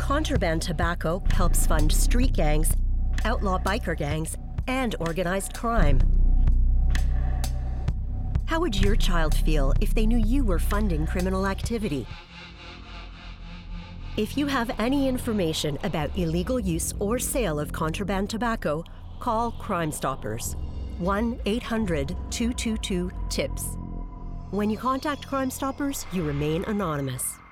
Contraband tobacco helps fund street gangs, outlaw biker gangs, and organized crime. How would your child feel if they knew you were funding criminal activity? If you have any information about illegal use or sale of contraband tobacco, call Crime Stoppers, 1-800-222-TIPS. When you contact Crime Stoppers, you remain anonymous.